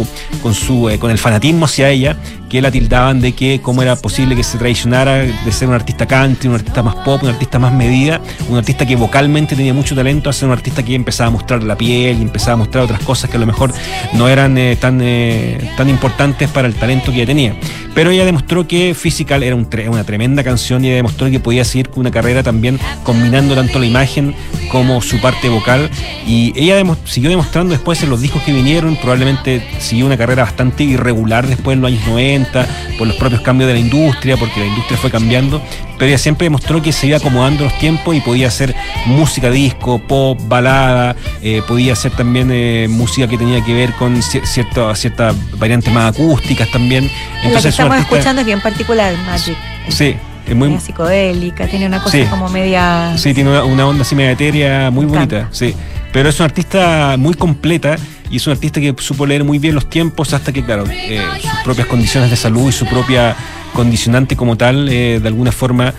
con el fanatismo hacia ella, que la tildaban de que cómo era posible que se traicionara de ser una artista country, una artista más pop, una artista más medida, una artista que vocalmente tenía mucho talento, a ser una artista que empezaba a mostrar la piel y empezaba a mostrar otras cosas que a lo mejor no eran tan importantes para el talento que ella tenía. Pero ella demostró que Physical era una tremenda canción, y ella demostró que podía seguir con una carrera también combinando tanto la imagen como su parte vocal, y ella siguió demostrando después en los discos que vinieron. Probablemente siguió una carrera bastante irregular después en los años 90 por los propios cambios de la industria, porque la industria fue cambiando, pero ella siempre demostró que se iba acomodando los tiempos y podía hacer música disco, pop, balada, podía hacer también música que tenía que ver con ciertas variantes más acústicas también. Entonces, la que estamos escuchando es bien particular, Magic. Sí. Es muy psicodélica, tiene una cosa como media... Sí, tiene una onda así media etérea muy bonita, sí. Pero es una artista muy completa, y es una artista que supo leer muy bien los tiempos hasta que, claro, sus propias condiciones de salud y su propia condicionante como tal, de alguna forma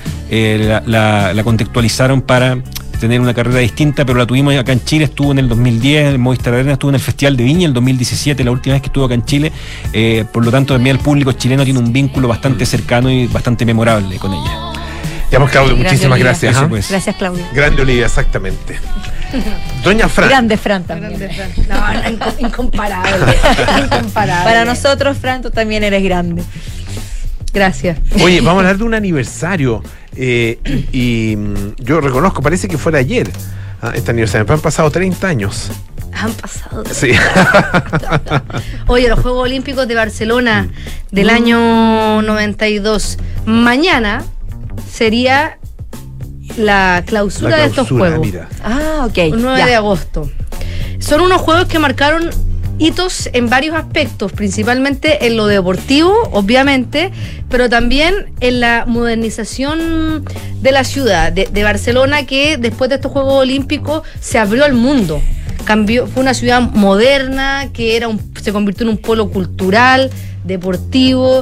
la contextualizaron para tener una carrera distinta, pero la tuvimos acá en Chile. Estuvo en el 2010 en Movistar Arena, estuvo en el Festival de Viña el 2017, la última vez que estuvo acá en Chile. Por lo tanto, también el público chileno tiene un vínculo bastante cercano y bastante memorable con ella. Ya, pues, Claudio, muchísimas gracias. Pues. Gracias, Claudio. Grande Olivia, exactamente. Doña Fran. Grande Fran también. No, incomparable. Para nosotros, Fran, tú también eres grande. Gracias. Oye, vamos a hablar de un aniversario. Y yo reconozco, parece que fuera ayer este aniversario. Han pasado 30 años. Han pasado 30 sí. Oye, los Juegos Olímpicos de Barcelona del año 92. Mañana sería la clausura de estos juegos. Mira. Ah, ok. El 9 de agosto. Son unos juegos que marcaron hitos en varios aspectos, principalmente en lo deportivo, obviamente, pero también en la modernización de la ciudad de Barcelona, que después de estos Juegos Olímpicos se abrió al mundo. Fue una ciudad moderna que se convirtió en un polo cultural, deportivo.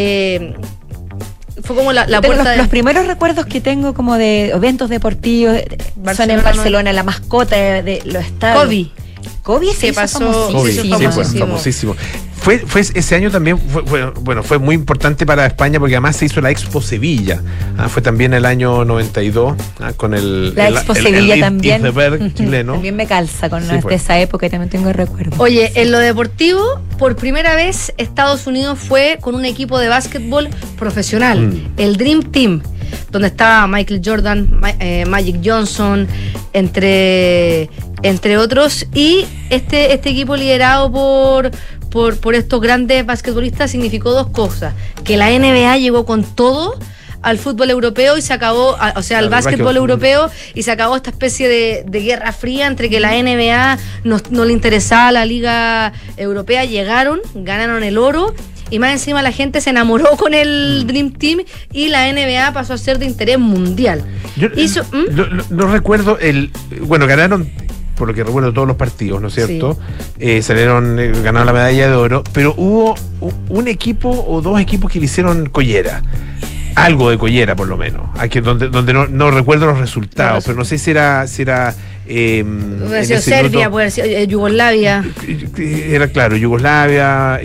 Fue como la puerta los primeros recuerdos que tengo como de eventos deportivos son en Barcelona, la mascota de los estadios. Kobe se pasó famosísimo. Fue ese año también fue muy importante para España porque además se hizo la Expo Sevilla. Fue también el año 92 con la Expo Sevilla también. Chileno. También me calza con de esa época y también tengo recuerdos. Oye, en lo deportivo, por primera vez Estados Unidos fue con un equipo de básquetbol profesional, el Dream Team, donde estaba Michael Jordan, Magic Johnson, entre otros, y este equipo liderado por estos grandes basquetbolistas significó dos cosas: que la NBA llegó con todo al fútbol europeo y se acabó, al básquetbol europeo, y se acabó esta especie de guerra fría entre que la NBA no le interesaba a la Liga Europea. Llegaron, ganaron el oro, y más encima la gente se enamoró con el Dream Team y la NBA pasó a ser de interés mundial. No recuerdo ganaron, por lo que recuerdo, todos los partidos, ¿no es cierto? Sí. Ganaron la medalla de oro, pero hubo un equipo o dos equipos que le hicieron collera. Algo de collera, por lo menos. Aquí donde no recuerdo los resultados, pero no sé si era puede ser Serbia, puede ser Yugoslavia. Era claro, Yugoslavia,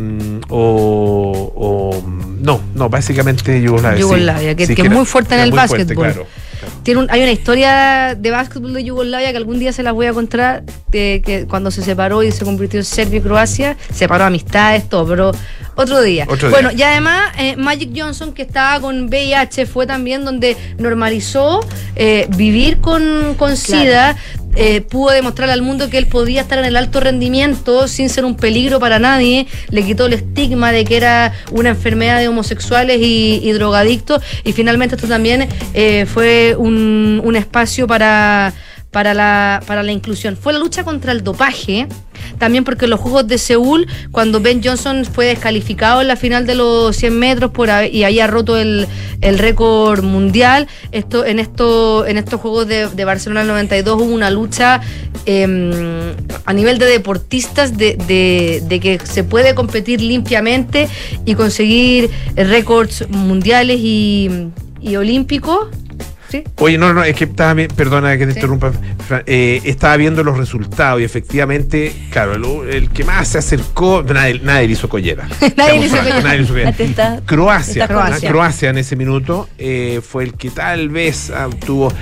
básicamente Yugoslavia. Yugoslavia, que es muy fuerte en el básquetbol. Claro. Hay una historia de básquetbol de Yugoslavia que algún día se las voy a contar, que cuando se separó y se convirtió en Serbia y Croacia, separó amistades, todo, pero otro día. Bueno, y además Magic Johnson, que estaba con VIH, fue también donde normalizó vivir con SIDA. Pudo demostrarle al mundo que él podía estar en el alto rendimiento sin ser un peligro para nadie. Le quitó el estigma de que era una enfermedad de homosexuales y drogadictos, y finalmente esto también fue un espacio para la inclusión. Fue la lucha contra el dopaje, también porque en los Juegos de Seúl, cuando Ben Johnson fue descalificado en la final de los 100 metros y había roto el récord mundial, en estos Juegos de Barcelona del 92 hubo una lucha a nivel de deportistas de que se puede competir limpiamente y conseguir récords mundiales y olímpicos. ¿Sí? Oye, no, es que estaba bien, perdona que te interrumpa, Fran, estaba viendo los resultados y efectivamente, claro, el que más se acercó, nadie le hizo collera. Nadie le hizo collera. Croacia en ese minuto fue el que tal vez tuvo,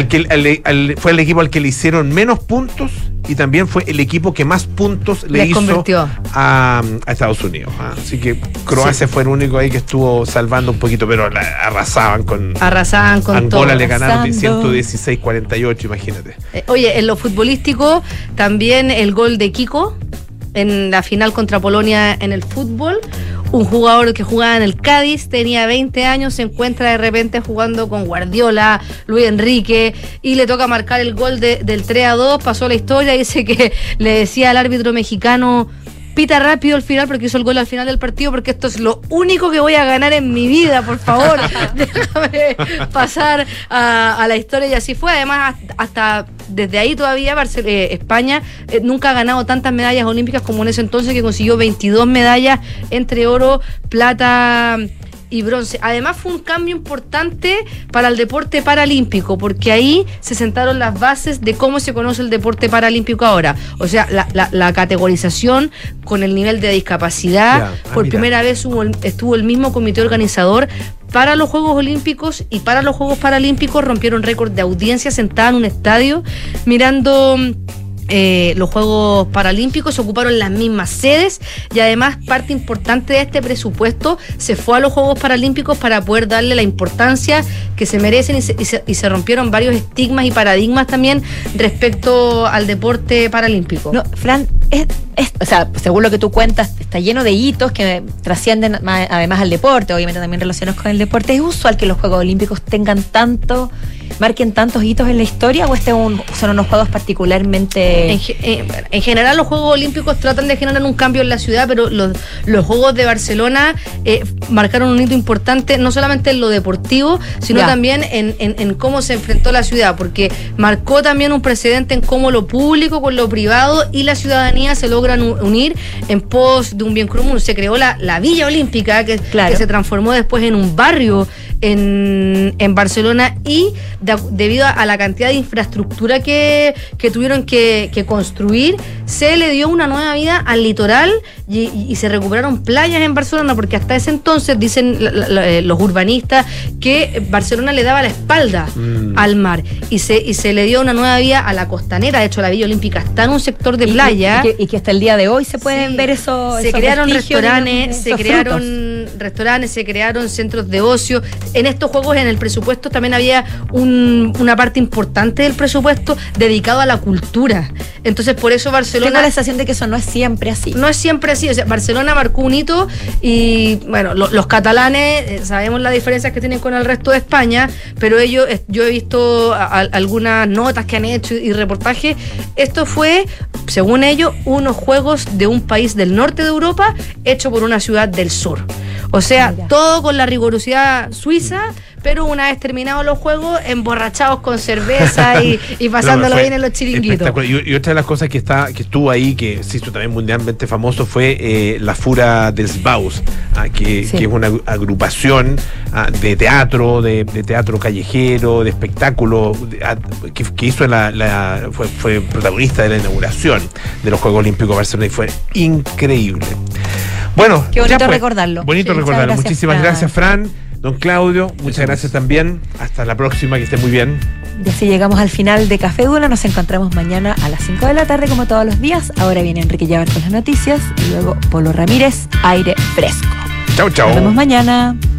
fue el equipo al que le hicieron menos puntos y también fue el equipo que más puntos le hizo a Estados Unidos. Así que Croacia fue el único ahí que estuvo salvando un poquito, pero arrasaban con Angola todo. Le ganaron 116-48, imagínate. Oye, en lo futbolístico, también el gol de Kiko en la final contra Polonia en el fútbol. Un jugador que jugaba en el Cádiz, tenía 20 años, se encuentra de repente jugando con Guardiola, Luis Enrique, y le toca marcar el gol del 3-2, pasó la historia, dice que le decía al árbitro mexicano: pita rápido al final porque hizo el gol al final del partido, porque esto es lo único que voy a ganar en mi vida, por favor, déjame pasar a la historia. Y así fue. Además, hasta desde ahí todavía España nunca ha ganado tantas medallas olímpicas como en ese entonces, que consiguió 22 medallas entre oro, plata y bronce. Además fue un cambio importante para el deporte paralímpico, porque ahí se sentaron las bases de cómo se conoce el deporte paralímpico ahora. O sea, la categorización con el nivel de discapacidad. Por primera vez estuvo el mismo comité organizador para los Juegos Olímpicos y para los Juegos Paralímpicos. Rompieron récord de audiencia sentada en un estadio mirando los Juegos Paralímpicos. Se ocuparon las mismas sedes y además parte importante de este presupuesto se fue a los Juegos Paralímpicos para poder darle la importancia que se merecen, y se rompieron varios estigmas y paradigmas también respecto al deporte paralímpico. No, Fran, o sea, según lo que tú cuentas, está lleno de hitos que trascienden además al deporte, obviamente también relacionados con el deporte. Es usual que los Juegos Olímpicos tengan tanto marquen tantos hitos en la historia, o son unos juegos particularmente... En general los Juegos Olímpicos tratan de generar un cambio en la ciudad, pero los Juegos de Barcelona marcaron un hito importante, no solamente en lo deportivo, sino también en cómo se enfrentó la ciudad, porque marcó también un precedente en cómo lo público con lo privado y la ciudadanía se logran unir en pos de un bien común. Se creó la Villa Olímpica, que se transformó después en un barrio en Barcelona, y debido a la cantidad de infraestructura que tuvieron que construir, se le dio una nueva vida al litoral y se recuperaron playas en Barcelona, porque hasta ese entonces dicen los urbanistas que Barcelona le daba la espalda al mar, y se le dio una nueva vida a la costanera. De hecho, la Villa Olímpica está en un sector de playa y que hasta el día de hoy se pueden ver esos crearon restaurantes, se crearon centros de ocio. En estos juegos, en el presupuesto también había una parte importante del presupuesto dedicado a la cultura. Entonces, por eso Barcelona... Tengo la sensación de que eso no es siempre así. No es siempre así. O sea, Barcelona marcó un hito, y bueno, los catalanes sabemos las diferencias que tienen con el resto de España, pero yo he visto algunas notas que han hecho y reportajes. Esto fue, según ellos, unos juegos de un país del norte de Europa hecho por una ciudad del sur. O sea, todo con la rigurosidad suiza, pero una vez terminados los juegos, emborrachados con cerveza y pasándolo bien en los chiringuitos. Y otra de las cosas que estuvo ahí, que se hizo también mundialmente famoso, fue la Fura dels Baus, que es una agrupación de teatro, de teatro callejero, de espectáculo, que hizo fue protagonista de la inauguración de los Juegos Olímpicos de Barcelona, y fue increíble. Bueno, qué bonito recordarlo. Bonito recordarlo. Muchísimas gracias, Fran. Don Claudio, muchas gracias también. Hasta la próxima, que esté muy bien. Y así llegamos al final de Café Duna. Nos encontramos mañana a las 5 de la tarde, como todos los días. Ahora viene Enrique Llavar con las noticias y luego Polo Ramírez, Aire Fresco. Chau, chau. Nos vemos mañana.